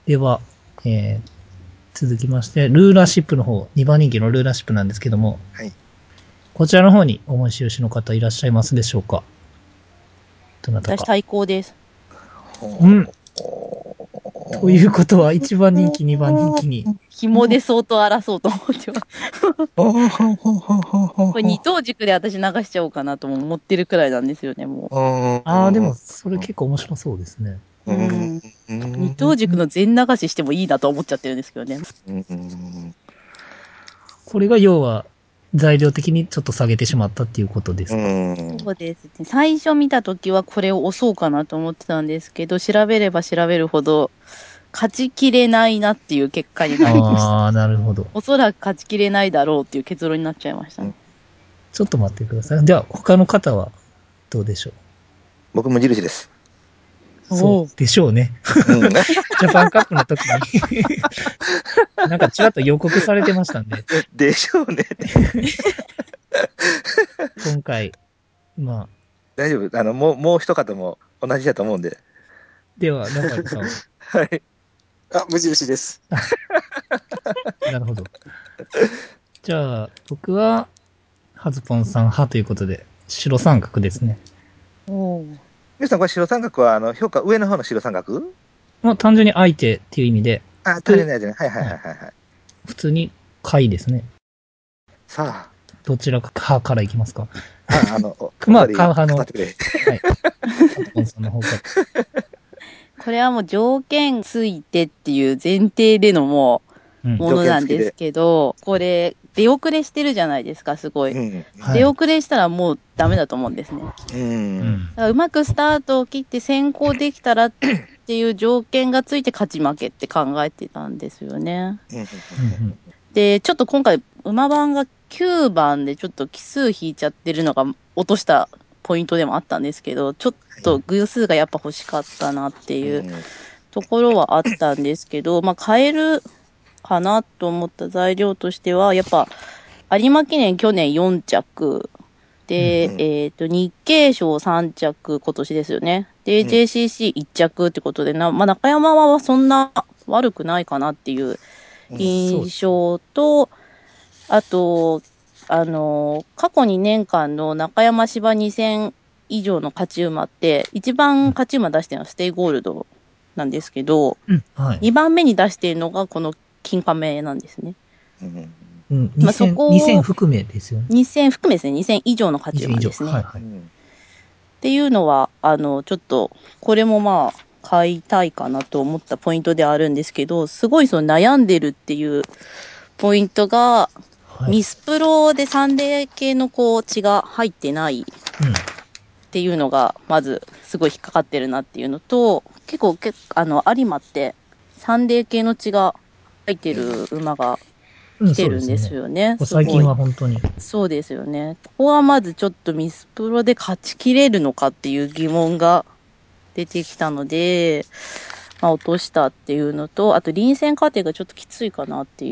では、続きまして、ルーラーシップの方、2番人気のルーラーシップなんですけども、 はい。 こちらの方にお持ち寄しの方いらっしゃいますでしょうか？どなたか。 私対抗です。 うん。ということは、1番人気、2番人気に。 紐で相当争うと思ってます。これ二等軸で私流しちゃおうかなとも思ってるくらいなんですよね、もう。 ああ、でも、それ結構面白そうですね。 二等軸の全流ししてもいいなと思っちゃってるんですけどね。 これが要は、材料的にちょっと下げてしまったっていうことですか？ そうですね。最初見たときはこれを押そうかなと思ってたんですけど、調べれば調べるほど、勝ちきれないなっていう結果になりました。 ああ、なるほど。 おそらく勝ちきれないだろうっていう結論になっちゃいましたね。 ちょっと待ってください。では、他の方はどうでしょう？ 僕無印です。 そうでしょうね。ジャパンカップの時になんかちらっと予告されてましたんで。 でしょうね。 今回、まあ。 大丈夫。もう一方も同じだと思うんで。 では、ラファエルさんは。 はい。 あ、無印です。 なるほど。じゃあ、僕は、ハズポンさん派ということで、白三角ですね。 皆さん、これ白三角は、評価上の方の白三角？ まあ、単純に相手っていう意味で。 あ、単純に相手ね。はいはいはいはい。 普通に、貝ですね。 さあ。 どちらか派からいきますか？ まあ、 買う派の。はい。ハズポンさんの方から。 これはもう条件ついてっていう前提でのものなんですけど、これ、出遅れしてるじゃないですか、すごい。出遅れしたらもうダメだと思うんですね。だからうまくスタートを切って先行できたらっていう条件がついて勝ち負けって考えてたんですよね。で、ちょっと今回、馬番が9番でちょっと奇数引いちゃってるのが落としたポイントでもあったんですけど、ちょっと偶数がやっぱ欲しかったなっていうところはあったんですけど、まあ変えるかなと思った材料としては、やっぱ有馬記念去年4着で、日経賞3着今年ですよね。で、JCC1 着ってことでまあ中山はそんな悪くないかなっていう印象と、あと、過去2年間の中山芝2000以上の勝ち馬って、一番勝ち馬出してるのはステイゴールドなんですけど、2番目に出しているのがこの金亀なんですね。 まあ、2000含めですよね。 2000含めですね。2000以上の勝ち馬ですね。っていうのは、ちょっと、これもまあ、買いたいかなと思ったポイントではあるんですけど、すごいその悩んでるっていうポイントが、ミスプロでサンデー系の血が入ってないっていうのが、まずすごい引っかかってるなっていうのと、結構有馬ってサンデー系の血が入ってる馬が来てるんですよね。 最近は本当に。 そうですよね。ここはまずちょっとミスプロで勝ちきれるのかっていう疑問が出てきたので、まあ落としたっていうのと、あと臨戦過程がちょっときついかなっていう。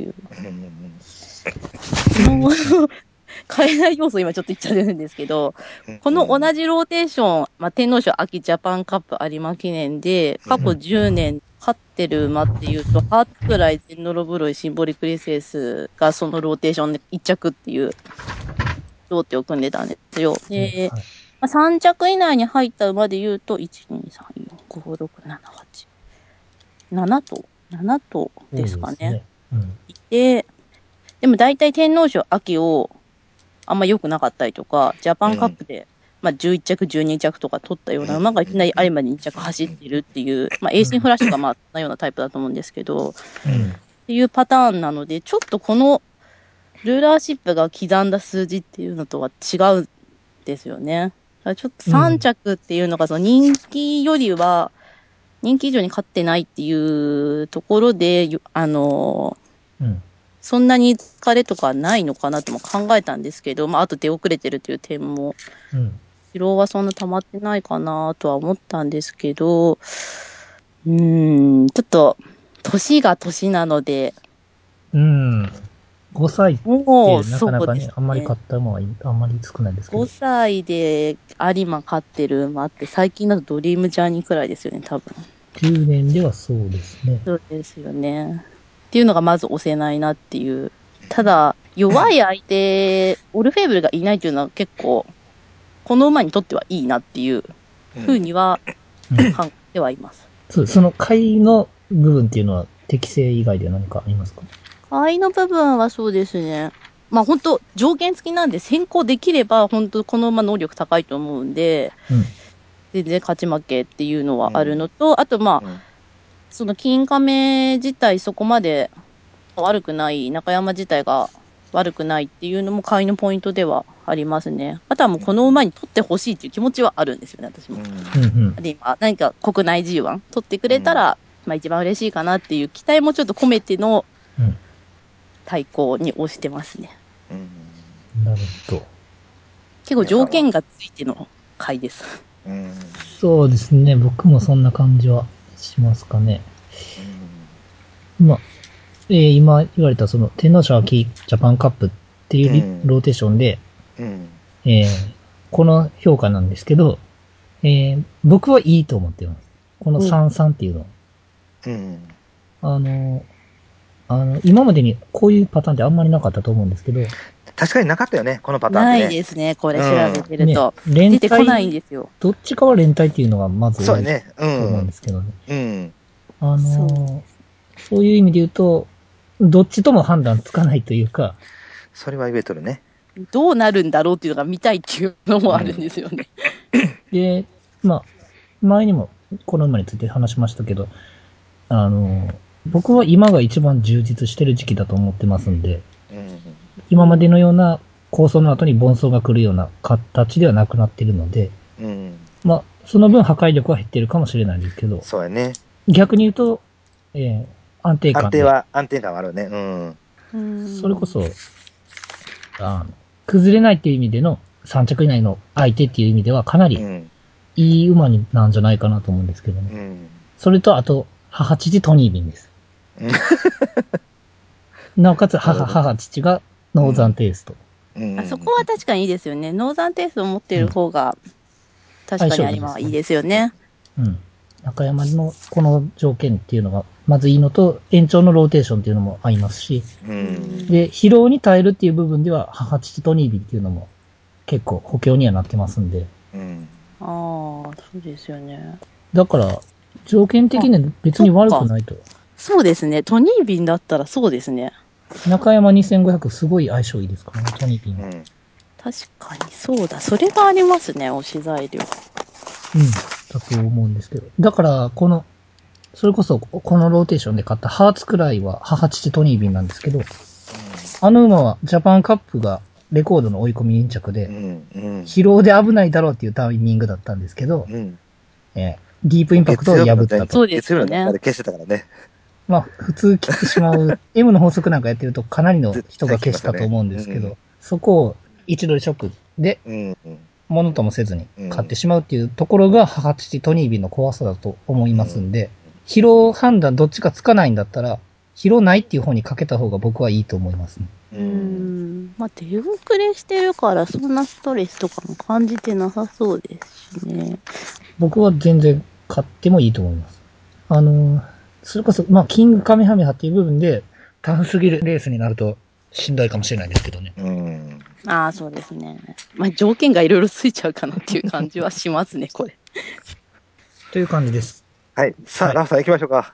変えない要素今ちょっと言っちゃってるんですけど、この同じローテーション、まあ、天皇賞秋ジャパンカップ有馬記念で、過去10年勝ってる馬っていうと、ハートぐらい、ゼンノロブロイ、シンボリクリセスがそのローテーションで1着っていうローテを組んでたんですよ。で、まあ、3着以内に入った馬で言うと、1、2、3、4、5、6、7、8。7頭ですかね。で、でも大体天皇賞秋をあんま良くなかったりとか、ジャパンカップで、まあ11着、12着とか取ったような馬がいきなり有馬に2着走ってるっていう、まあエースインフラッシュがまあ、そんなようなタイプだと思うんですけど、っていうパターンなので、ちょっとこのルーラーシップが刻んだ数字っていうのとは違うんですよね。ちょっと3着っていうのがその人気よりは、人気以上に勝ってないっていうところで、そんなに疲れとかないのかなとも考えたんですけど、まあ、あと出遅れてるという点も、疲労はそんな溜まってないかなとは思ったんですけど、ちょっと、年が年なので、 5歳ってなかなかね、あんまり買った馬はあんまり少ないですけど。 5歳で有馬勝ってる馬って最近だとドリームジャーニーくらいですよね、多分。 10年ではそうですね。 そうですよね。っていうのがまず押せないなっていう。ただ、弱い相手、オルフェーブルがいないっていうのは結構、この馬にとってはいいなっていうふうには考えてはいます。 その買いの部分っていうのは適正以外で何かありますか？ 買いの部分はそうですね。まあ本当条件付きなんで先行できれば本当この馬能力高いと思うんで、全然勝ち負けっていうのはあるのと、あとまあ、その金亀自体そこまで悪くない、中山自体が悪くないっていうのも買いのポイントではありますね。あとはもうこの馬に取ってほしいっていう気持ちはあるんですよね、私も。で、今、何か国内 G1 取ってくれたら、まあ一番嬉しいかなっていう期待もちょっと込めての対抗に押してますね。 なるほど。 結構条件がついての買いです。 そうですね。僕もそんな感じはしますかね。まあ、今言われたその天皇賞秋ジャパンカップっていうローテーションで、この評価なんですけど、僕はいいと思ってます。この3-3っていうのは。今までにこういうパターンってあんまりなかったと思うんですけど。 確かになかったよね、このパターンってね。ないですね、これ調べてると。 ね、 出てこないんですよ。 どっちかは連帯っていうのがまず多いと思うんですけどね。そういう意味で言うと、どっちとも判断つかないというか。 それは言えとるね。 どうなるんだろうっていうのが見たいっていうのもあるんですよね。 で、まあ、前にもこの馬について話しましたけど、僕は今が一番充実してる時期だと思ってますんで、今までのような構想の後に盆走が来るような形ではなくなってるので、まあ、その分破壊力は減ってるかもしれないんですけど、 そうやね。 逆に言うと、安定感。 安定感はあるね。 それこそ、崩れないっていう意味での3着以内の相手っていう意味ではかなりいい馬なんじゃないかなと思うんですけどね。それと、あと、母父トニービンです。なおかつ母父がノーザンテイスト。 そこは確かにいいですよね。ノーザンテイストを持っている方が、確かに今はいいですよね。 中山のこの条件っていうのが、まずいいのと、延長のローテーションっていうのも合いますし、で、疲労に耐えるっていう部分では、母父トニービンっていうのも結構補強にはなってますんで。 そうですよね。 だから、条件的には別に悪くないと。 そうですね。トニービンだったらそうですね。 中山2500すごい相性いいですからね、トニービンは。 確かにそうだ。それがありますね、押し材料。 だと思うんですけど。だから、それこそ、このローテーションで買ったハーツくらいは母父トニービンなんですけど、あの馬はジャパンカップがレコードの追い込み2着で、疲労で危ないだろうっていうタイミングだったんですけど、ディープインパクトを破ったと。 そうですよね。 消してたからね。 まあ、普通切ってしまう、M の法則なんかやってるとかなりの人が消したと思うんですけど、そこを一度でショックで、ものともせずに買ってしまうっていうところが母父トニービンの怖さだと思いますんで、疲労判断どっちかつかないんだったら、疲労ないっていう方にかけた方が僕はいいと思いますね。 まあ、出遅れしてるから、そんなストレスとかも感じてなさそうですしね。 僕は全然買ってもいいと思います。それこそ、まあ、キングカメハメハっていう部分で、タフすぎるレースになるとしんどいかもしれないですけどね。 そうですね。まあ、条件がいろいろついちゃうかなっていう感じはしますね、これ。 という感じです。 はい。さあ、ラフさん行きましょうか。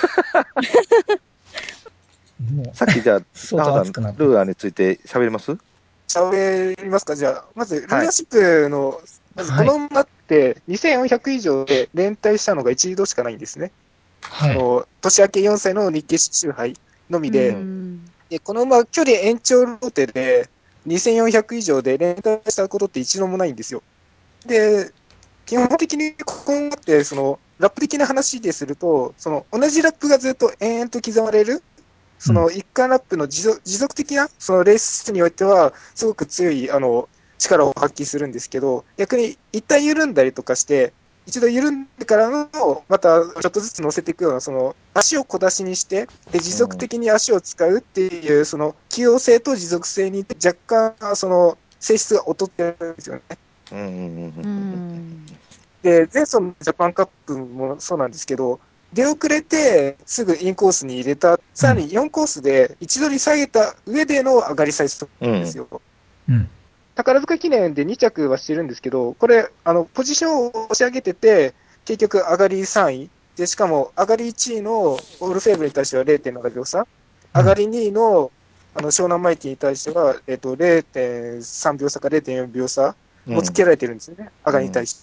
さっきじゃあ、ラフさん、ルーラーについて喋ります？ 喋りますか？じゃあ、まず、ルーラーシップの、まずこの馬って2400以上で連帯したのが一度しかないんですね。年明け4歳の日経周杯のみで、で、この馬、距離延長ローテで2400以上で連帯したことって一度もないんですよ。で、基本的にここって、ラップ的な話ですると、同じラップがずっと延々と刻まれる、一貫ラップの持続的な、レースにおいては、すごく強い、力を発揮するんですけど、逆に一旦緩んだりとかして、一度緩んでからの、またちょっとずつ乗せていくような、足を小出しにして、で、持続的に足を使うっていう、器用性と持続性に若干、性質が劣ってるんですよね。で、前走のジャパンカップもそうなんですけど、 出遅れて、すぐインコースに入れた、さらに4コースで一度に下げた上での上がり最速なんですよ。宝塚記念で2着はしてるんですけど、これ、ポジションを押し上げてて、結局上がり3位。で、しかも上がり1位のオールフェーブルに対しては 0.7 秒差。上がり2位の湘南マイティに対しては、0.3 秒差か 0.4 秒差もつけられてるんですよね。上がりに対して。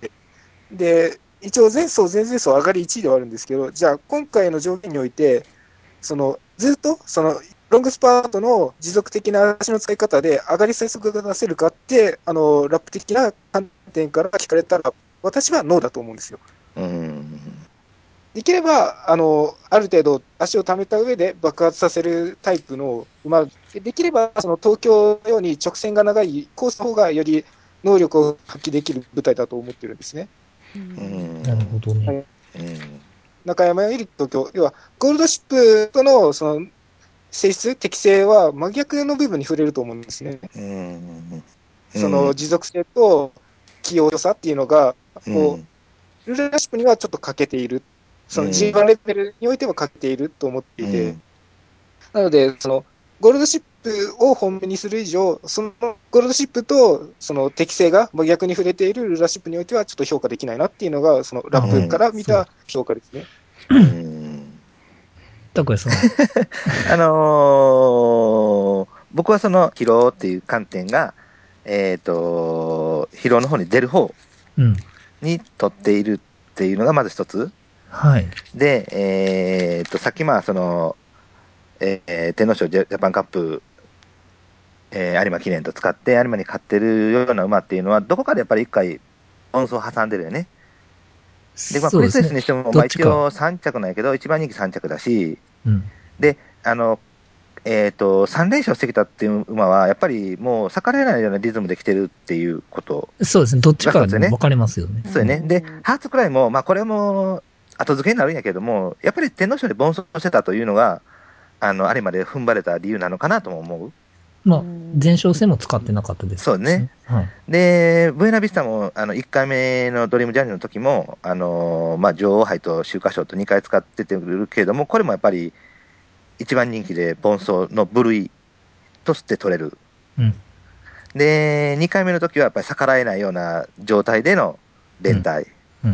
で、一応前走、前々走上がり1位ではあるんですけど、じゃあ今回の条件において、ずっと、ロングスパートの持続的な足の使い方で上がり最速が出せるかって、ラップ的な観点から聞かれたら、私はノーだと思うんですよ。できれば、ある程度足を溜めた上で爆発させるタイプの馬、できれば、東京のように直線が長いコースの方がより能力を発揮できる舞台だと思ってるんですね。 なるほどね。 中山より東京、要は、ゴールドシップとの、性質、適性は真逆の部分に触れると思うんですね。持続性と器用さっていうのが、ルーラーシップにはちょっと欠けている。G1 レベルにおいては欠けていると思っていて。なので、ゴールドシップを本命にする以上、そのゴールドシップと適性が真逆に触れているルーラーシップにおいてはちょっと評価できないなっていうのが、ラップから見た評価ですね。 拓也さん。 僕は疲労っていう観点が、疲労の方に出る方に取っているっていうのがまず一つ。 はい。 で、さっき天皇賞ジャパンカップ、有馬記念と使って有馬に勝ってるような馬っていうのは、どこかでやっぱり一回、音数を挟んでるよね。で、クリスエスにしても、一応3着なんやけど、一番人気3着だし、で、3連勝してきたっていう馬は、やっぱりもう逆らえないようなリズムで来てるっていうこと。 そうですね。どっちかで分かれますよね。 そうよね。で、ハーツクライも、これも後付けになるんやけども、やっぱり天皇賞で奔走してたというのが、有馬で踏ん張れた理由なのかなとも思う。 前哨戦も使ってなかったです、 そうね。で、ブエナビスタも、1回目のドリームジャーニーの時も、女王杯と秋華賞と2回使っててるけれども、これもやっぱり、一番人気で奔走の部類として取れる。で、2回目の時はやっぱり逆らえないような状態での連帯。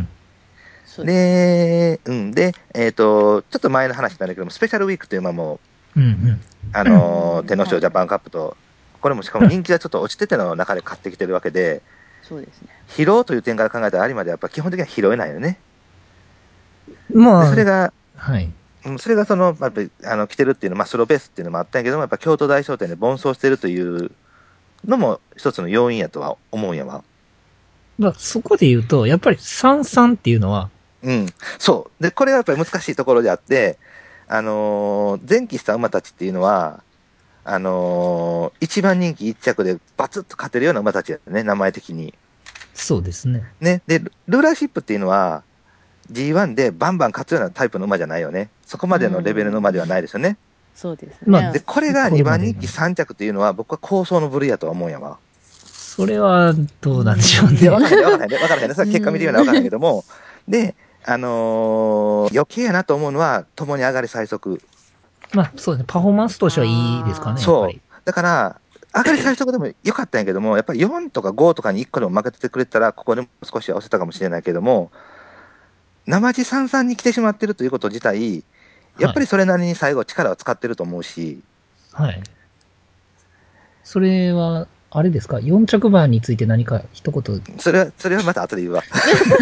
で、ちょっと前の話なんだけども、スペシャルウィークという馬も、天皇賞ジャパンカップと、これもしかも人気がちょっと落ちてての中で勝ってきてるわけで、 そうですね。 疲労という点から考えたら有馬ではやっぱ基本的には拾えないよね。それが、それがやっぱり来てるっていうのは、スローペースっていうのもあったんやけども、やっぱ京都大商店で奔走してるというのも一つの要因やとは思うんやわ。 そこで言うと、やっぱり33っていうのは、 そう。で、これがやっぱり難しいところであって、前期した馬たちっていうのは、一番人気一着でバツッと勝てるような馬たちやね、名前的に。 そうですね。 ね。で、ルーラーシップっていうのは、G1 でバンバン勝つようなタイプの馬じゃないよね。そこまでのレベルの馬ではないですよね。 そうですね。 で、これが2番人気3着っていうのは、僕は構想の部類やとは思うんやわ。 それは、どうなんでしょうね。 わからへんね。それは結果見てみるのはわからへんけども。で、余計やなと思うのは、共に上がり最速。 そうですね。パフォーマンスとしてはいいですかね。 そう。だから、上がり最速でもよかったんやけども、やっぱり4とか5とかに1個でも負けててくれたら、ここでも少し押せたかもしれないけども、生地33に来てしまってるということ自体、やっぱりそれなりに最後力を使ってると思うし。 はい。それは、あれですか ?4 着馬について何か一言。 それはまた後で言うわ。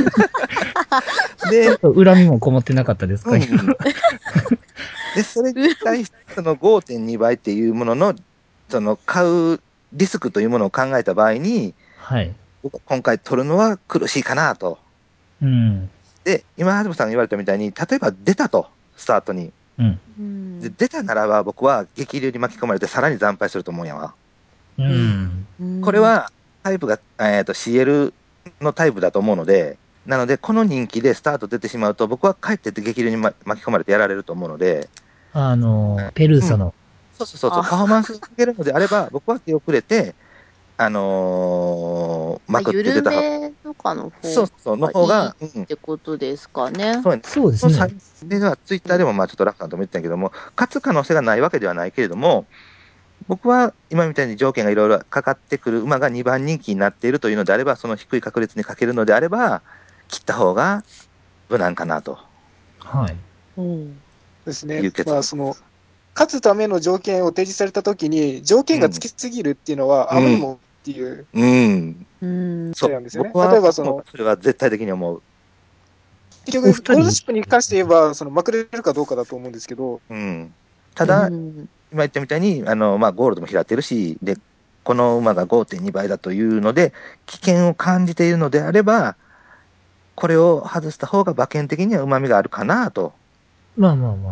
で、ちょっと恨みもこもってなかったですか、で、 それに対してその 5.2 倍っていうものの、買うリスクというものを考えた場合に、今回取るのは苦しいかなと。で、今、東さんが言われたみたいに、例えば出たと、スタートに。で出たならば、僕は激流に巻き込まれてさらに惨敗すると思うんやわ。これは、タイプが、CL のタイプだと思うので、なので、この人気でスタート出てしまうと、僕は帰ってって激流に巻き込まれてやられると思うので。 ペルーサの。 そう、パフォーマンスを上げるのであれば、僕は手遅れて、まくって出た。 緩めのかの方そうそう、の方が、 ってことですかね。 そうですね。 それがツイッターでもまあちょっと楽さんとも言ってたけども、勝つ可能性がないわけではないけれども、僕は今みたいに条件がいろいろかかってくる馬が2番人気になっているというのであれば、その低い確率にかけるのであれば、切った方が無難かなと。 はい。 ですね。まあ、勝つための条件を提示されたときに、条件がつきすぎるっていうのは、あまりにもっていう、そうなんですよね。例えばそれは絶対的に思う。 結局、ゴールドシップに関して言えば、まくれるかどうかだと思うんですけど。 ただ、今言ったみたいに、まあ、ゴールドも拾ってるし、で、この馬が 5.2 倍だというので、危険を感じているのであれば、これを外した方が馬券的には旨味があるかなと。 まあまあまあ。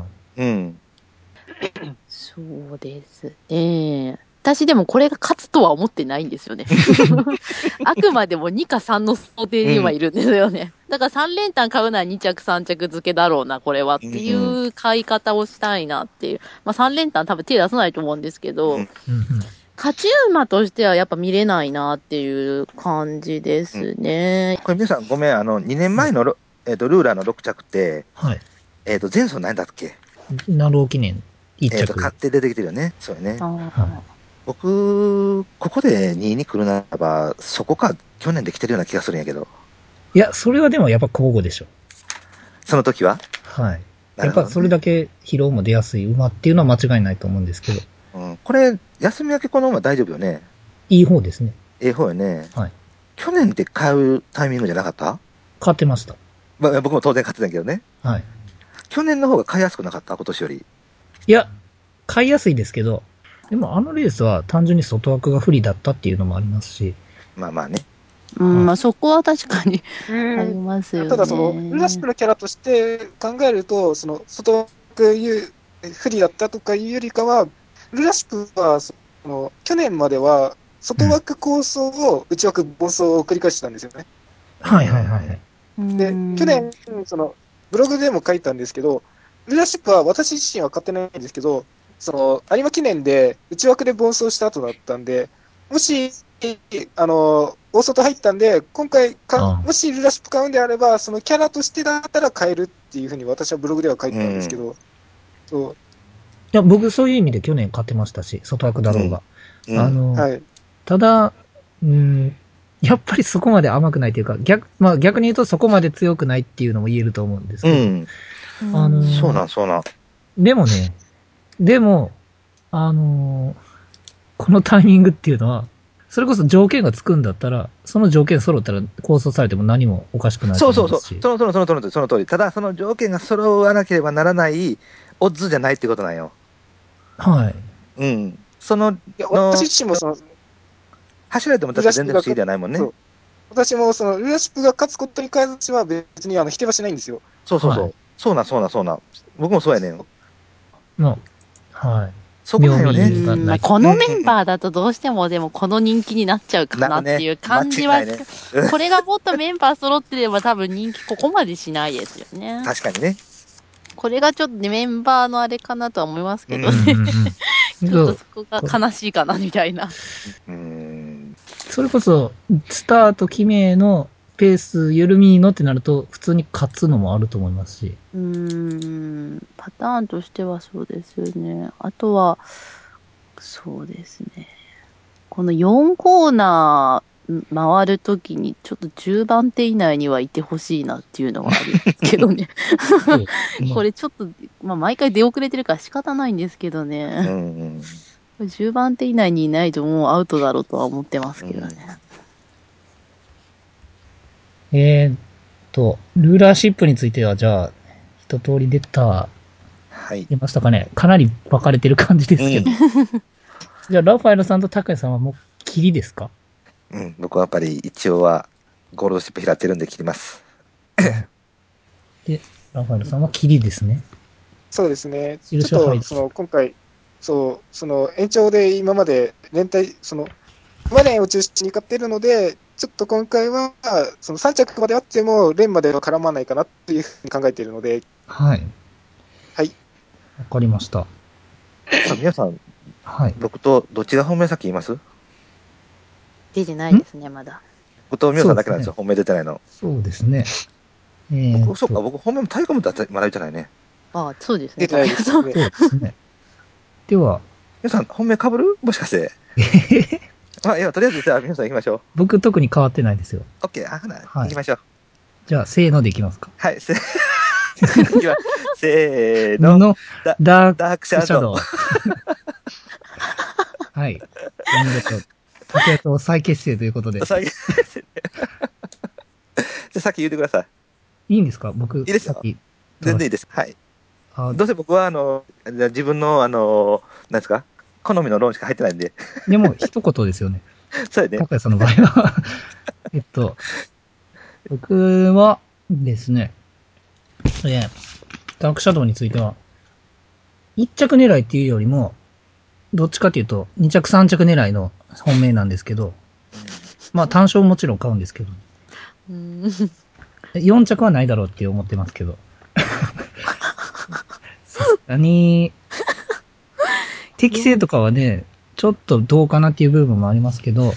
そうですね。私でもこれが勝つとは思ってないんですよね。あくまでも2か3の想定にはいるんですよね。だから3連単買うのは2着3着付けだろうな、これはっていう買い方をしたいなっていう。まあ3連単多分手出さないと思うんですけど、勝ち馬としてはやっぱ見れないなっていう感じですね。 これ皆さんごめん、2年前のルーラーの6着って、 はい。 前走何だっけ？ ナロー記念1着。 買って出てきてるよね。そうよね。僕、ここで2位に来るならば、そこか去年で来てるような気がするんやけど。 いや、それはでもやっぱ交互でしょ。 その時は？ はい。やっぱそれだけ疲労も出やすい馬っていうのは間違いないと思うんですけど。 これ、休み明けこの馬大丈夫よね？ いい方ですね。 いい方よね。 はい。 去年って買うタイミングじゃなかった？ 買ってました。 まあ、僕も当然買ってたんやけどね。 はい。 去年の方が買いやすくなかった？今年より。 いや、買いやすいですけど、でもあのレースは単純に外枠が不利だったっていうのもありますし。 まあまあね。 まあそこは確かにありますよね。 ただルーラシップのキャラとして考えると、外枠不利だったとかいうよりかは、ルーラシップは、去年までは、外枠構想を内枠暴走を繰り返してたんですよね。 はいはいはい。 で、去年、ブログでも書いたんですけど、ルーラシップは私自身は買ってないんですけど、有馬記念で内枠で暴走した後だったんで、もし、大外入ったんで、今回もしルーラシップ買うんであれば、そのキャラとしてだったら買えるっていうふうに私はブログでは書いてたんですけど、そう。いや、僕そういう意味で去年買ってましたし、外枠だろうが。はい、ただ、やっぱりそこまで甘くないというか、逆に言うとそこまで強くないっていうのも言えると思うんですけど。 そうなん。 でもね、このタイミングっていうのは、それこそ条件がつくんだったら、その条件揃ったら構想されても何もおかしくないと思いますし。 その通り。ただ、その条件が揃わなければならないオッズじゃないってことなんよ。 はい。 私自身も走られてもだって全然不思議ではないもんね。 私もルーラシップが勝つことに関しては別に否定はしないんですよ。 そう。そうなん。僕もそうやねん。 はい。 そこだよね。 このメンバーだとどうしてもでもこの人気になっちゃうかなっていう感じは、これがもっとメンバー揃ってれば多分人気ここまでしないですよね。 確かにね。 これがちょっとね、メンバーのあれかなとは思いますけどね。ちょっとそこが悲しいかなみたいな。 それこそ、スタート決めのペース緩みのってなると、普通に勝つのもあると思いますし。 パターンとしてはそうですよね。あとは、そうですね。この4コーナー回るときに、ちょっと10番手以内にはいてほしいなっていうのはありますけどね。これちょっと、毎回出遅れてるから仕方ないんですけどね。10番手以内にいないともうアウトだろうとは思ってますけどね。 ルーラーシップについては、じゃあ、一通り出ましたかね。かなり分かれてる感じですけど。じゃあ、ラファエルさんと高谷さんはもう、キリですか？ 僕はやっぱり一応は、ゴールドシップ拾ってるんで切ります。 で、ラファエルさんはキリですね。 そうですね。ちょっと、今回、延長で今まで連帯、馬連を中心に買ってるので、ちょっと今回は、3着まであっても、連までは絡まないかなっていうふうに考えているので。 はい。 はい。 わかりました。 皆さん、 はい。 僕とどっちが本命先言います？ 出てないですね、まだ。 後藤美桜さんだけなんですよ、本命出てないの。 そうですね。 そうか、僕本命も太鼓持ってまだ出てないね。 ああ、そうですね。 出てないですね。 そうですね。では。 皆さん、本命被るもしかして。まあ、とりあえず、じゃあ、皆さん行きましょう。 僕特に変わってないですよ。 オッケー、行きましょう。 じゃあ、せーのでいきますか。 はい、せーの。 ダークシャドウ。はい。お見事。竹谷と再結成ということで。 再結成。じゃあ、先言ってください。いいんですか？僕。いいですよ。全然いいです。はい。どうせ僕は、自分の、なんですか好みの論しか入ってないんで。 でも、一言ですよね。 そうやね。 高谷さんの場合は。僕はですね、ダークシャドウについては、一着狙いっていうよりも、どっちかっていうと、二着三着狙いの本命なんですけど、まあ単勝もちろん買うんですけど、4着はないだろうって思ってますけど、さすがに、適正とかはね、ちょっとどうかなっていう部分もありますけど、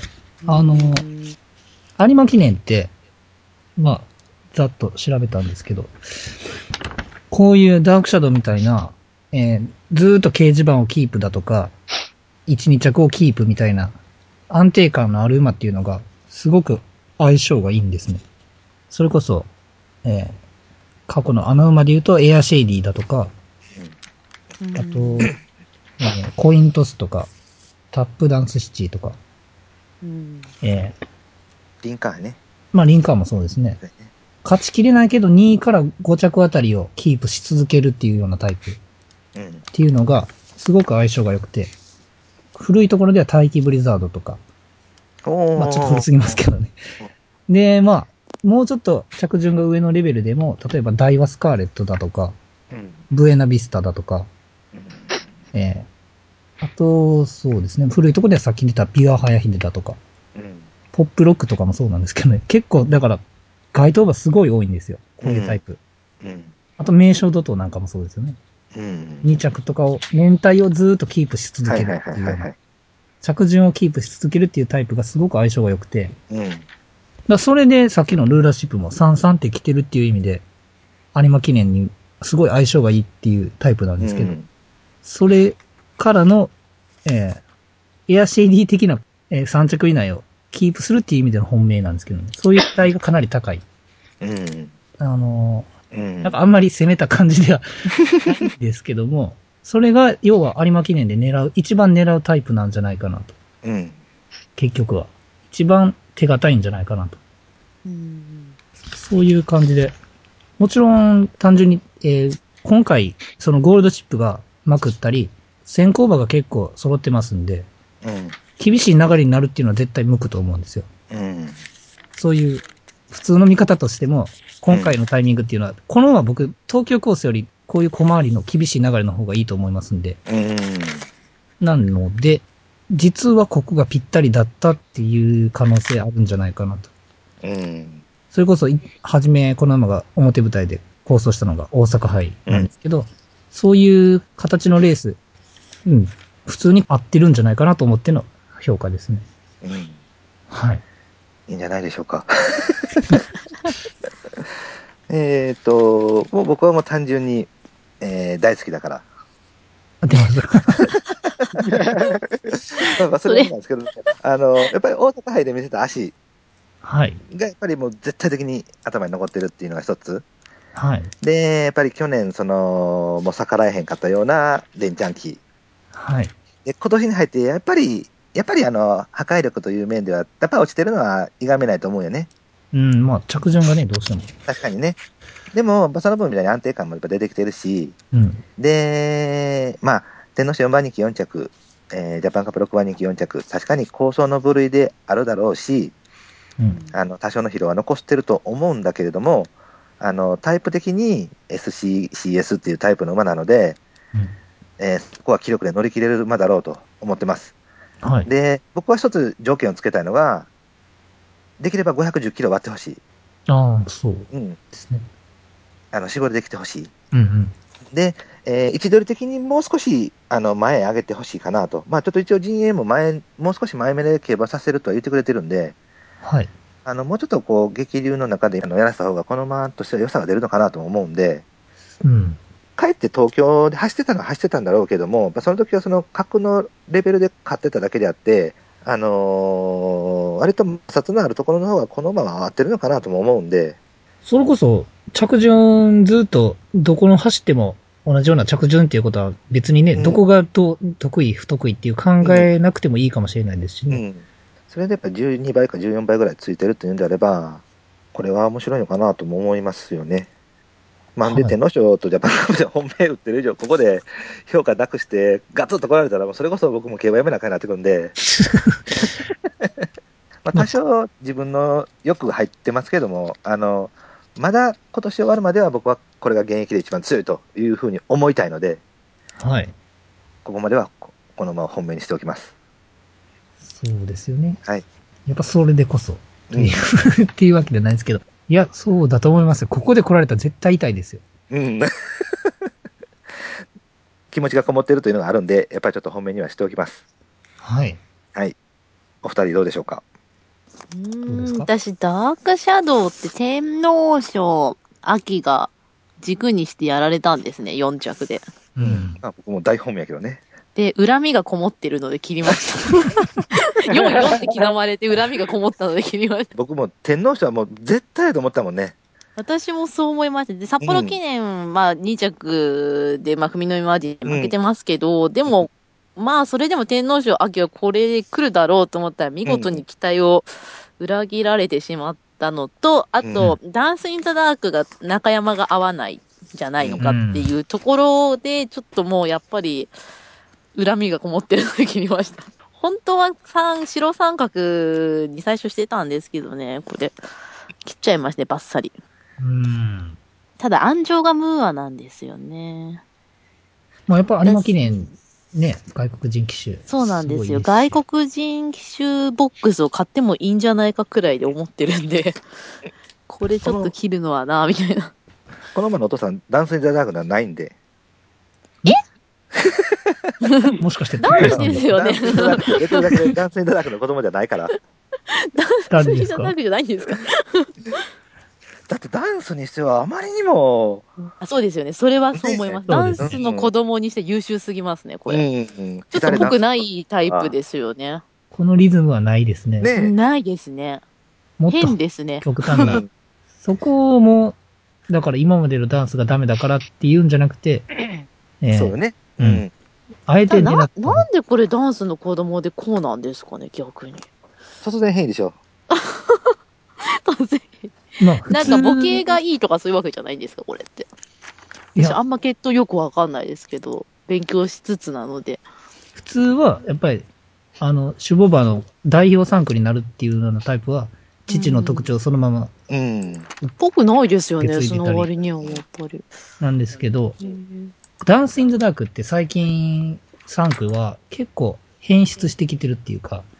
有馬記念って、まあ、ざっと調べたんですけど、こういうダークシャドウみたいな、ずーっと掲示板をキープだとか、1、2着をキープみたいな安定感のある馬っていうのがすごく相性がいいんですね。それこそ、過去の穴馬で言うとエアシェイディだとか、あと、コイントスとか、タップダンスシティとか、 リンカーンね。 まあリンカーンもそうですね。勝ちきれないけど2位から5着あたりをキープし続けるっていうようなタイプっていうのがすごく相性が良くて、古いところでは大気ブリザードとか、まあちょっと古すぎますけどね。で、まあ、もうちょっと着順が上のレベルでも、例えばダイワスカーレットだとか、ブエナビスタだとか、あと、そうですね、古いところではさっき出たピュアハヤヒデだとか、ポップロックとかもそうなんですけどね、結構、だから、該当馬すごい多いんですよ、こういうタイプ。あと、名称怒涛なんかもそうですよね。2着とかを、年体をずーっとキープし続けるっていうような、着順をキープし続けるっていうタイプがすごく相性が良くて、それでさっきのルーラーシップも33って来てるっていう意味で、有馬記念にすごい相性がいいっていうタイプなんですけど、それからの、エアシェイディ的な、3着以内をキープするっていう意味での本命なんですけどね、そういう期待がかなり高い。なんかあんまり攻めた感じではないんですけども、それが要は有馬記念で一番狙うタイプなんじゃないかなと。結局は。一番手堅いんじゃないかなと。そういう感じで。もちろん単純に、今回そのゴールドチップがまくったり、先行馬が結構揃ってますんで、厳しい流れになるっていうのは絶対向くと思うんですよ。そういう普通の見方としても、今回のタイミングっていうのは、この馬僕、東京コースよりこういう小回りの厳しい流れの方がいいと思いますんで。なので、実はここがぴったりだったっていう可能性あるんじゃないかなと。それこそ、はじめこの馬が表舞台で構想したのが大阪杯なんですけど、そういう形のレース、普通に合ってるんじゃないかなと思っての評価ですね。はい。 いいんじゃないでしょうか。もう僕はもう単純に、大好きだから。 出ます。 まあそれなんですけど、やっぱり大阪杯で見せた足がやっぱりもう絶対的に頭に残ってるっていうのが一つ。で、やっぱり去年もう逆らえへんかったようなレンチャン期。で、今年に入ってやっぱり破壊力という面では、やっぱり落ちてるのは否めないと思うよね。 まあ着順がね、どうしても。 確かにね。でも、その分みたいに安定感もやっぱ出てきてるし、で、まあ、天皇賞4番人気4着、ジャパンカップ6番人気4着、確かに構想の部類であるだろうし、多少の疲労は残してると思うんだけれども、タイプ的に SCCS っていうタイプの馬なので、そこは気力で乗り切れる馬だろうと思ってます。で、僕は一つ条件をつけたいのが、できれば510キロ割ってほしい。 そうですね。 絞りできてほしい。で、位置取り的にもう少し、前へ上げてほしいかなと。まあ、ちょっと一応陣営ももう少し前目で競馬させるとは言ってくれてるんで、 もうちょっとこう、激流の中でやらせた方が、この馬としては良さが出るのかなと思うんで、 うん。 かえって東京で走ってたのは走ってたんだろうけども、その時はその格のレベルで勝ってただけであって、割と摩擦のあるところの方がこの馬は合ってるのかなとも思うんで。 それこそ、着順ずっとどこの走っても同じような着順っていうことは別にね、どこが得意、不得意っていう考えなくてもいいかもしれないですしね。 それでやっぱ12倍か14倍ぐらいついてるっていうんであれば、これは面白いのかなとも思いますよね。なんで、天皇賞とジャパンカップで本命打ってる以上、ここで評価なくして、ガツッと来られたら、もうそれこそ僕も競馬やめなあかんなってくるんで、多少自分の欲が入ってますけども、まだ今年終わるまでは僕はこれが現役で一番強いというふうに思いたいので、 はい。 ここまではこのまま本命にしておきます。 そうですよね。 はい。 やっぱそれでこそ、っていうわけじゃないですけど、いや、そうだと思いますよ。ここで来られたら絶対痛いですよ。 うん。気持ちがこもってるというのがあるんで、やっぱりちょっと本命にはしておきます。 はい。 はい。お二人どうでしょうか？ 私、ダークシャドウって天皇賞、秋が軸にしてやられたんですね、4着で。 僕も大本命やけどね。 で、恨みがこもってるので切りました。4、4って刻まれて恨みがこもったので切りました。 僕も天皇賞はもう絶対やと思ったもんね。 私もそう思いました。で、札幌記念、2着で、文の今まで負けてますけど、でも、それでも天皇賞秋はこれで来るだろうと思ったら、見事に期待を裏切られてしまったのと、あと、ダンスインザダークが中山が合わないじゃないのかっていうところで、ちょっともうやっぱり、恨みがこもってるので切りました。本当は白三角に最初してたんですけどね、これ。切っちゃいましたね、バッサリ。ただ、安城がムーアなんですよね。 やっぱ有馬記念、ね、外国人騎手。 そうなんですよ。外国人騎手ボックスを買ってもいいんじゃないかくらいで思ってるんで、これちょっと切るのはな、みたいな。 この前のお父さん、ダンスインザダークではないんで。 もしかして、 なんですよね。 ダンスインザダークの子供じゃないから。 ダンスインザダークじゃないんですか？ だってダンスにしてはあまりにも。 そうですよね。それはそう思います。ダンスの子供にして優秀すぎますね、これ。ちょっとぽくないタイプですよね。 このリズムはないですね。 ないですね。変ですね。 極端な。そこも、だから今までのダンスがダメだからって言うんじゃなくて、 そうよね。 あえてなんでこれダンスの子供でこうなんですかね、逆に。 突然変異でしょ。 突然変異。なんか母系がいいとかそういうわけじゃないんですか、これって。私あんま血統よくわかんないですけど、勉強しつつなので。 普通は、やっぱり、種母馬の代表産区になるっていうようなタイプは、父の特徴そのまま。 ぽくないですよね、その割にはやっぱり。 なんですけど、ダンスインザダークって最近産区は結構変質してきてるっていうか、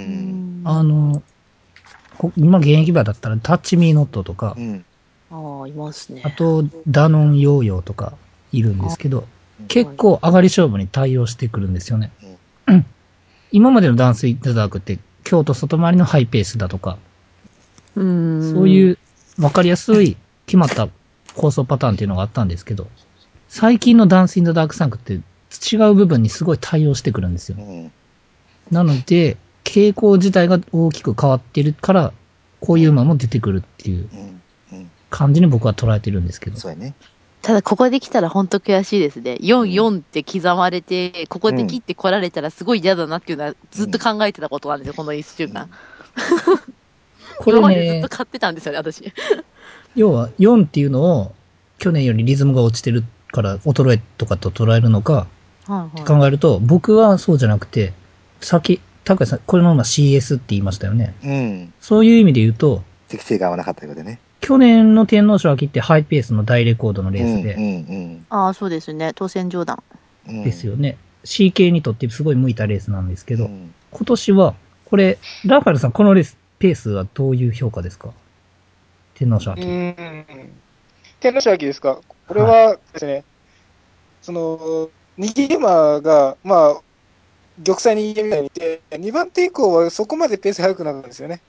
今現役馬だったらタッチミーノットとか、 いますね。 あと、ダノンヨーヨーとかいるんですけど、結構上がり勝負に対応してくるんですよね。今までのダンスインザダークって京都外回りのハイペースだとか、そういう分かりやすい決まった構想パターンっていうのがあったんですけど、最近のダンスインザダーク産区って違う部分にすごい対応してくるんですよ。なので、傾向自体が大きく変わってるから、こういう馬も出てくるっていう感じに僕は捉えてるんですけど。 そうやね。 ただ、ここで来たら本当悔しいですね。4、4って刻まれて、ここで切って来られたらすごい嫌だなっていうのはずっと考えてたことなんですよ、この1週間。これね、今までずっと買ってたんですよね、私。 要は、4っていうのを、去年よりリズムが落ちてるから衰えとかと捉えるのか、って考えると、僕はそうじゃなくて、高橋さん、これのCS って言いましたよね。そういう意味で言うと、 適性が合わなかったようでね。 去年の天皇賞秋ってハイペースの大レコードのレースで。 そうですね。当選上段。 ですよね。CK にとってすごい向いたレースなんですけど、今年は、これ、ラファエルさん、このレース、ペースはどういう評価ですか？天皇賞秋。 天皇賞秋ですか？これはですね、逃げ馬が、玉砕に逃げみたいにいて、2番手以降はそこまでペース速くなるんですよね。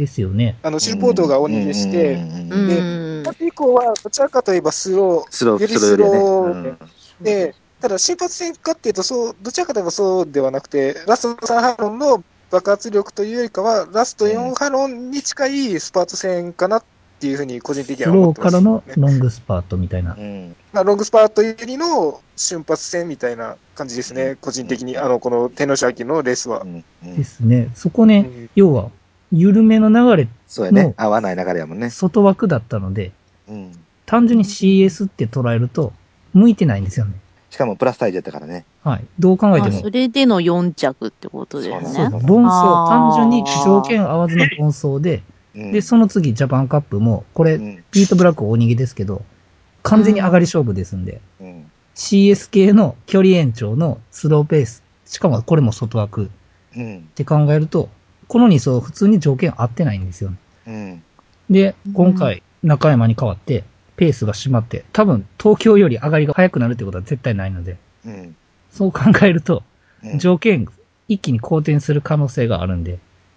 ですよね。 シルポートが鬼でして、で、それ以降は、どちらかといえばよりスローで、ただ、心発戦かっていうと、どちらかといえばそうではなくて、ラスト3ハロンの爆発力というよりかは、ラスト4ハロンに近いスパート戦かなっていうふうに個人的には思ってます、 スローからのロングスパートみたいな。 ロングスパートよりの瞬発戦みたいな感じですね、個人的に。この天皇賞のレースは。 ですね。そこね、要は、緩めの流れそうやね。合わない流れやもんね。 外枠だったので、単純に CS って捉えると、向いてないんですよね。 しかもプラス体重やったからね。 はい。どう考えても。 それでの4着ってことですね。 そうです。盆走。単純に条件合わずの盆走で、で、その次ジャパンカップも、これ、ピートブラック大逃げですけど、完全に上がり勝負ですんで、CS 系の距離延長のスローペース、しかもこれも外枠って考えると、この2走普通に条件合ってないんですよね。で、今回中山に変わって、ペースが締まって、多分東京より上がりが速くなるってことは絶対ないので、そう考えると、条件一気に好転する可能性があるんで。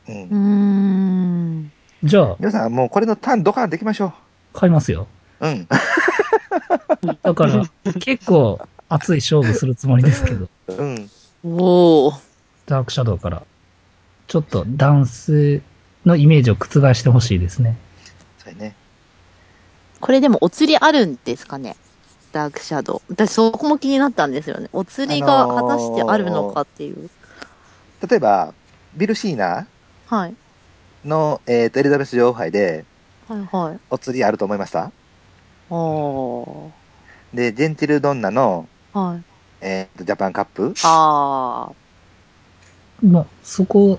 じゃあ。 皆さんもうこれのターンドカンできましょう。 買いますよ。だから、結構熱い勝負するつもりですけど。 おー。 ダークシャドウから、ちょっとダンスのイメージを覆してほしいですね。 そうね。 これでもお釣りあるんですかね、ダークシャドウ。私そこも気になったんですよね。お釣りが果たしてあるのかっていう。 例えば、ビルシーナの、エリザベス女王杯で、お釣りあると思いました？で、ジェンティルドンナの、ジャパンカップ？ まあ、そこ、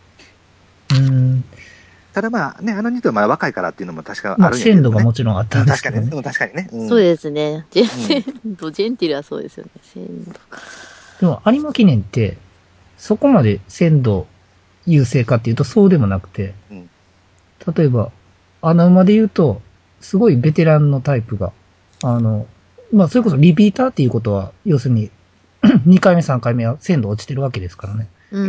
ただまあね、あの2頭まだ若いからっていうのも確かあるんやけどね。 鮮度がもちろんあったんですけどね。 確かにね。 そうですね。ジェンティルはそうですよね。鮮度。 でも、有馬記念って、そこまで鮮度優勢かっていうとそうでもなくて、例えば、穴馬で言うと、すごいベテランのタイプが、まあ、それこそリピーターっていうことは、要するに、2回目3回目は鮮度落ちてるわけですからね。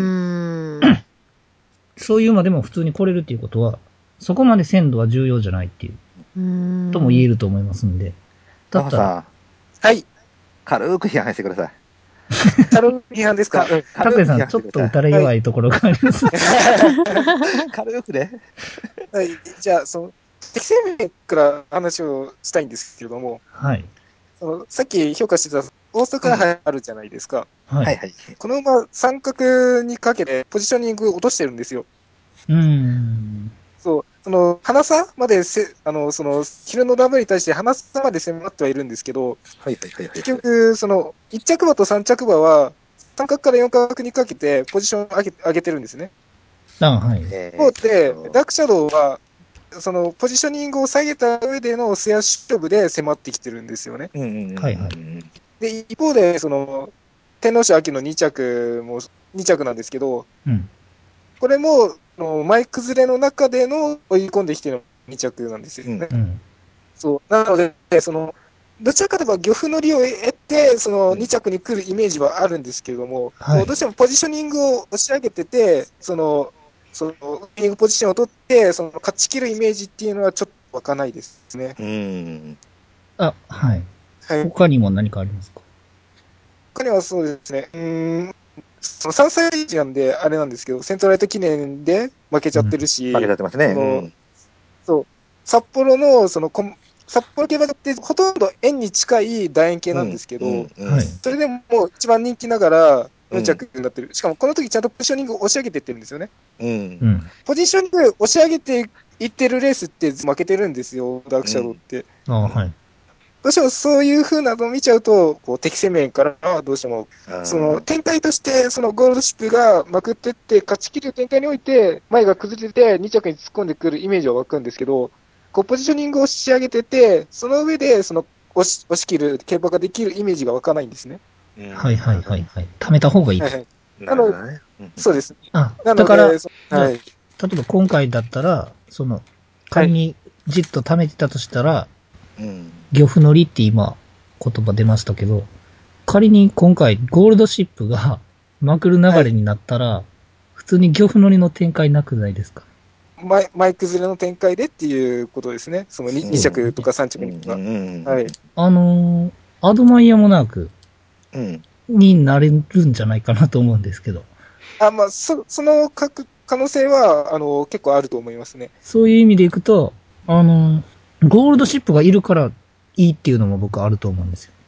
そういう馬でも普通に来れるっていうことは、そこまで鮮度は重要じゃないっていう、とも言えると思いますんで。 だったら、 はい。 軽く批判してください。 軽く批判ですか？ 拓也さん、ちょっと打たれ弱いところがあります。 軽くね。 はい。じゃあ、適正面から話をしたいんですけれども、さっき評価してた大阪杯あるじゃないですか。この馬、三角にかけてポジショニング落としてるんですよ。そう、花差まで昼のダブルに対して花差まで迫ってはいるんですけど、結局、1着馬と3着馬は、三角から4角にかけてポジションを上げてるんですね。そうで、ダークシャドウは、ポジショニングを下げた上でのセア勝負で迫ってきてるんですよね。で、一方で、天皇賞秋の2着も2着なんですけど、これも、前崩れの中での追い込んできての2着なんですよね。そう。なので、どちらかといえば漁夫の利を得て、2着に来るイメージはあるんですけれども、どうしてもポジショニングを押し上げてて、ウィングポジションを取って、勝ち切るイメージっていうのはちょっと湧かないですね。 他にも何かありますか？ 他にはそうですね。3歳児なんで、あれなんですけど、セントライト記念で負けちゃってるし、 負けちゃってますね。 そう。札幌の、札幌競馬ってほとんど円に近い楕円形なんですけど、それでも一番人気ながら4着になってる。しかもこの時ちゃんとポジショニングを押し上げていってるんですよね。ポジショニング押し上げていってるレースって負けてるんですよ、ダークシャドウって。どうしてもそういう風なのを見ちゃうと、適正面からどうしても、展開として、ゴールドシップがまくってって、勝ち切る展開において、前が崩れて2着に突っ込んでくるイメージは湧くんですけど、ポジショニングを仕上げてて、その上で、押し切る、競馬ができるイメージが湧かないんですね。 貯めた方がいい。 なので、そうです。 だから、例えば今回だったら、仮にじっと貯めてたとしたら、漁夫の利って今言葉出ましたけど、仮に今回ゴールドシップがまくる流れになったら、普通に漁夫の利の展開なくないですか？ 前崩れの展開でっていうことですね。その 2着とか3着とか。はい。 アドマイヤモナークになれるんじゃないかなと思うんですけど。 まあ、その可能性は、結構あると思いますね。 そういう意味でいくと、ゴールドシップがいるからいいっていうのも僕あると思うんですよ。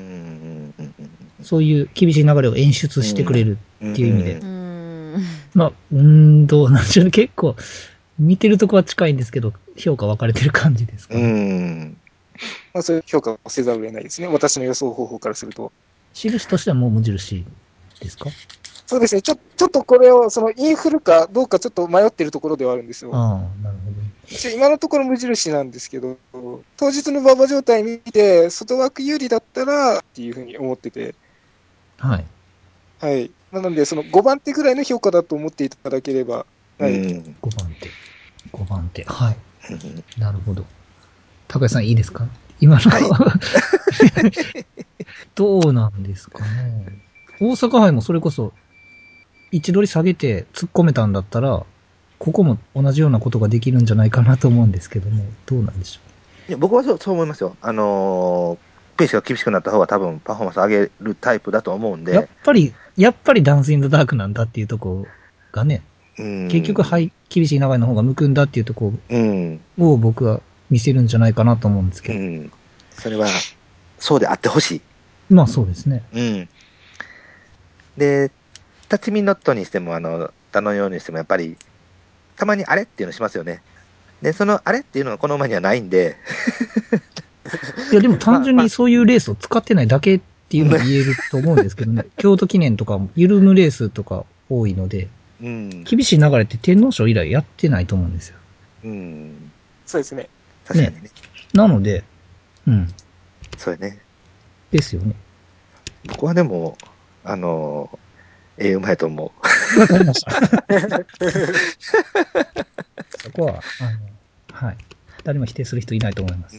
そういう厳しい流れを演出してくれるっていう意味で。まあ、どうなんでしょうね。結構、見てるとこは近いんですけど、評価分かれてる感じですかね。 まあ、そういう評価をせざるを得ないですね。私の予想方法からすると。 印としてはもう無印ですか？ そうですね。ちょっとこれを、インフルかどうかちょっと迷ってるところではあるんですよ。 なるほど。今のところ無印なんですけど、当日の馬場状態見て、外枠有利だったらっていうふうに思ってて。 はい。 はい。なので、5番手ぐらいの評価だと思っていただければ。はい。 5番手。はい。なるほど。高橋さんいいですか？今の、はい、どうなんですかね。大阪杯もそれこそ、位置取り下げて突っ込めたんだったら、ここも同じようなことができるんじゃないかなと思うんですけども、どうなんでしょう。いや僕はそう思いますよ。ペースが厳しくなった方が多分パフォーマンス上げるタイプだと思うんで。 やっぱりダンスインドダークなんだっていうとこがね、結局厳しい流れの方が向くんだっていうとこを僕は見せるんじゃないかなと思うんですけど。 それは、そうであってほしい。まあそうですね。 で、タッチミンノットにしても、ダノ用にしてもやっぱり、たまにあれっていうのしますよね。で、そのあれっていうのがこの馬にはないんで。 いや、でも単純にそういうレースを使ってないだけっていうのが言えると思うんですけどね。京都記念とか、緩むレースとか多いので、厳しい流れって天皇賞以来やってないと思うんですよ。 そうですね。 確かにね。 なので、 そうやね。 ですよね。 僕はでも、うまいと思う。 わかりました。そこは、はい。誰も否定する人いないと思います。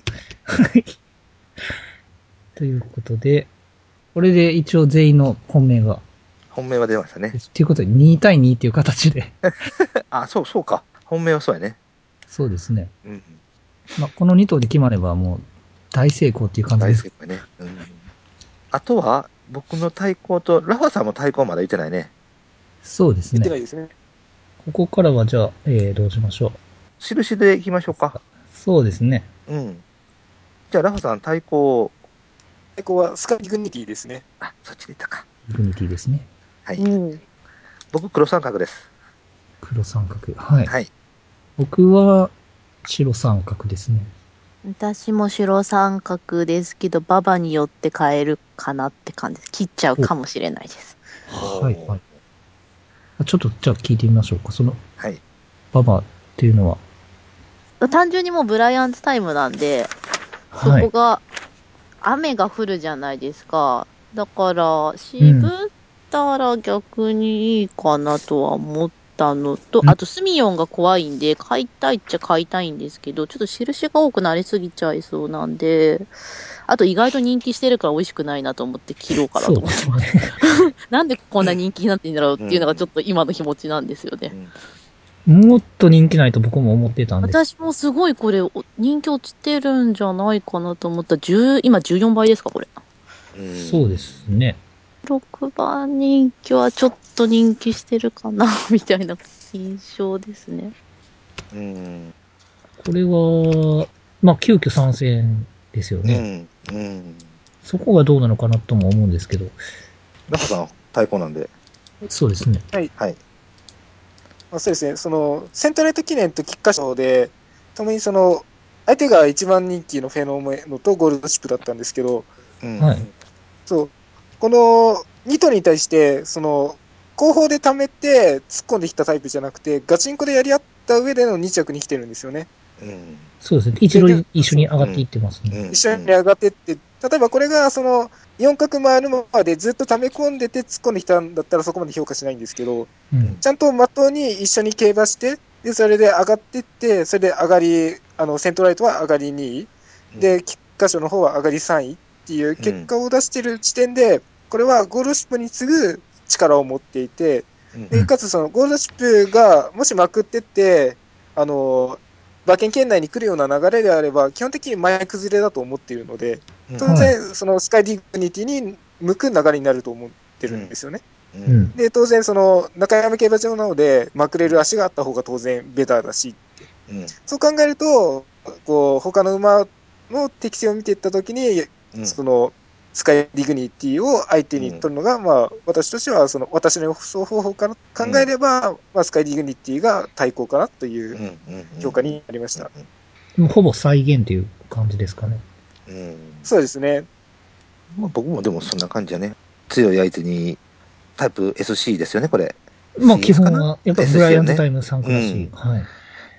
ということで、これで一応全員の本命が。 本命は出ましたね。 ということで、2対2っていう形で。 そうか。本命はそうやね。 そうですね。まあ、この2頭で決まればもう大成功っていう感じです。 大成功ね。あとは、僕の対抗と、ラファさんも対抗まだ言ってないね。 そうですね。 言ってないですね。 ここからはじゃあ、どうしましょう。 印でいきましょうか。 そうですね。 じゃあ、ラファさん対抗。 対抗はスカイグニティですね。 そっちでいったか。 グニティですね。 はい。僕、黒三角です。 黒三角。はい。僕は、白三角ですね。 私も白三角ですけど、馬場によって変えるかなって感じです。切っちゃうかもしれないです。 はい。ちょっと、じゃあ聞いてみましょうか。 はい。 馬場っていうのは。 単純にもうブライアンツタイムなんで、そこが、雨が降るじゃないですか。だから、渋ったら逆にいいかなとは思ったのと、あとスミヨンが怖いんで、買いたいっちゃ買いたいんですけど、ちょっと印が多くなりすぎちゃいそうなんで、あと意外と人気してるから美味しくないなと思って切ろうかなと思ってます。なんでこんな人気になってんだろうっていうのがちょっと今の気持ちなんですよね。 もっと人気ないと僕も思ってたんです。 私もすごいこれ人気落ちてるんじゃないかなと思った。今14倍ですかこれ。 そうですね。 6番人気はちょっと人気してるかなみたいな印象ですね。 これは、まあ、急遽参戦ですよね。そこがどうなのかなとも思うんですけど。 ラファさん、対抗なんで。 そうですね。 はい。そうですね。セントライト記念と菊花賞で、ともに相手が一番人気のフェノメノとゴールドシップだったんですけど、そう。この2頭に対して、後方で溜めて突っ込んできたタイプじゃなくて、ガチンコでやり合った上での2着に来てるんですよね。 そうですね。一度一緒に上がっていってますね。 一緒に上がってって、例えばこれが4角回るまでずっと溜め込んでて突っ込んできたんだったらそこまで評価しないんですけど、ちゃんと的に一緒に競馬して、で、それで上がっていって、それで上がり、セントライトは上がり2位、で、菊花賞の方は上がり3位っていう結果を出してる時点で、これはゴールドシップに次ぐ力を持っていて、で、かつゴールドシップがもしまくってって、 馬券圏内に来るような流れであれば、基本的に前崩れだと思っているので、当然、そのスカイディグニティに向く流れになると思ってるんですよね。で、当然、その、中山競馬場なので、まくれる足があった方が当然ベターだし、そう考えると、こう、他の馬の適性を見ていったときに、その、スカイディグニティを相手に取るのが、まあ、私としては、その、私の予想方法から考えれば、まあ、スカイディグニティが対抗かなという評価になりました。 ほぼ再現という感じですかね。 そうですね。 まあ、僕もでもそんな感じやね。強い相手に、タイプ SC ですよね、これ。 まあ、基本は、やっぱりブライアントタイム3区だし、はい。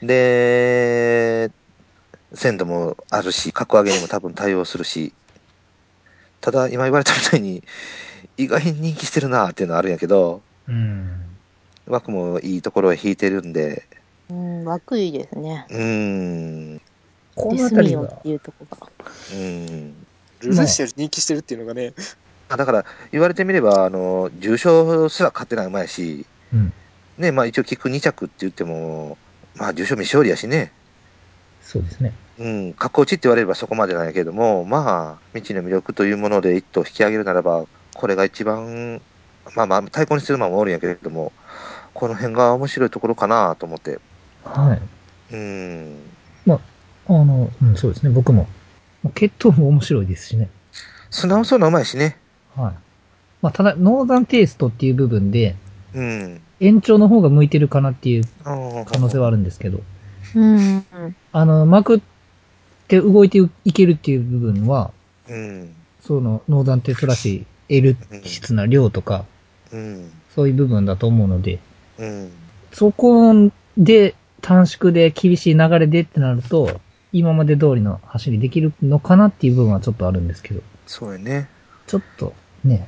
で、鮮度もあるし、格上げにも多分対応するし、ただ、今言われたみたいに、意外に人気してるなっていうのはあるんやけど、枠もいいところへ引いてるんで。 枠いいですね。 このあたりが。 っていうとこが。 ルルシェル人気してるっていうのがね。 だから、言われてみれば、重賞すら勝ってない馬やし、ね、まあ一応キック2着って言っても、まあ重賞未勝利やしね。 そうですね。 格落ちって言われればそこまでなんやけども、まあ、未知の魅力というもので一頭引き上げるならば、これが一番、まあまあ、対抗にする馬もおるんやけれども、この辺が面白いところかなと思って。 はい。まあ、そうですね、僕も。決闘も面白いですしね。 素直そうな馬やしね。 はい。まあ、ただ、ノーザンテイストっていう部分で、延長の方が向いてるかなっていう可能性はあるんですけど、まくって動いていけるっていう部分は、その、ノーザンテイストらしい L 質な量とか、そういう部分だと思うので、そこで短縮で厳しい流れでってなると、今まで通りの走りできるのかなっていう部分はちょっとあるんですけど。 そうやね。 ちょっと、ね。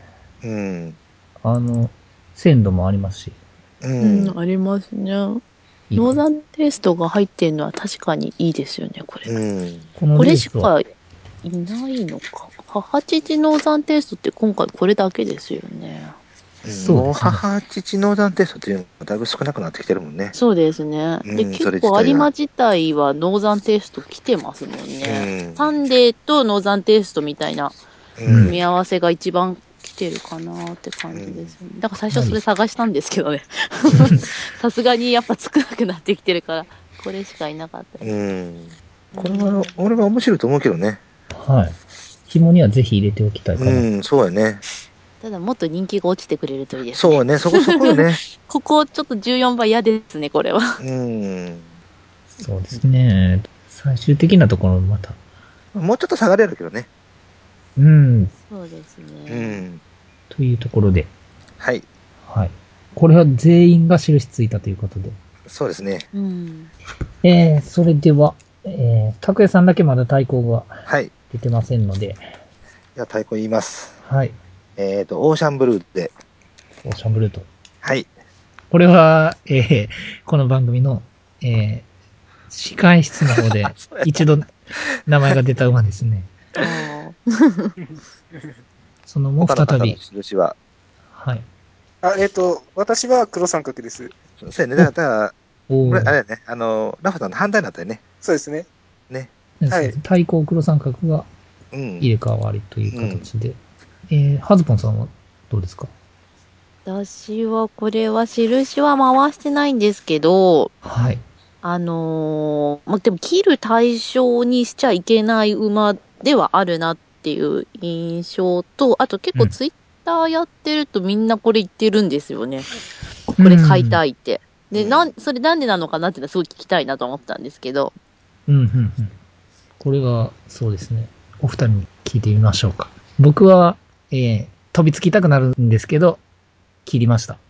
鮮度もありますし。 ありますね。ノーザンテイストが入ってるのは確かにいいですよね、これ。これしかいないのか。母父ノーザンテイストって今回これだけですよね。 もう母父ノーザンテストっていうのがだいぶ少なくなってきてるもんね。 そうですね。で、結構有馬自体はノーザンテイスト来てますもんね。サンデーとノーザンテイストみたいな組み合わせが一番来てるかなって感じですよね。だから最初それ探したんですけどね。さすがにやっぱ少なくなってきてるから、これしかいなかった。 これは、俺は面白いと思うけどね。 はい。紐にはぜひ入れておきたいかな。 そうやね。 ただもっと人気が落ちてくれるといいですね。そうね、そこよね。 ここちょっと14番嫌ですね、これは。 そうですね。最終的なところまた。 もうちょっと下がれるけどね。 そうですね。 というところで。 はい。 はい。これは全員が印ついたということで。 そうですね。 それでは、拓也さんだけまだ対抗が出てませんので。 じゃあ対抗言います。 はい。 オーシャンブルーで。 オーシャンブルーと。 はい。 これは、この番組の、控室の方で一度名前が出た馬ですね。そのもう再び。はい。 私は黒三角です。 そうやね。だから、あれだね、ラフさんの反対になったよね。 そうですね。 ね。 はい。対抗黒三角が入れ替わりという形で。ハズポンさんはどうですか？ 私はこれは印は回してないんですけど、 はい。 まあ、でも切る対象にしちゃいけない馬ではあるなっていう印象と、あと結構ツイッターやってるとみんなこれ言ってるんですよね。これ買いたいって。で、それなんでなのかなっていうのはすごい聞きたいなと思ったんですけど。 これが、そうですね。お二人に聞いてみましょうか。僕は、飛びつきたくなるんですけど、切りました。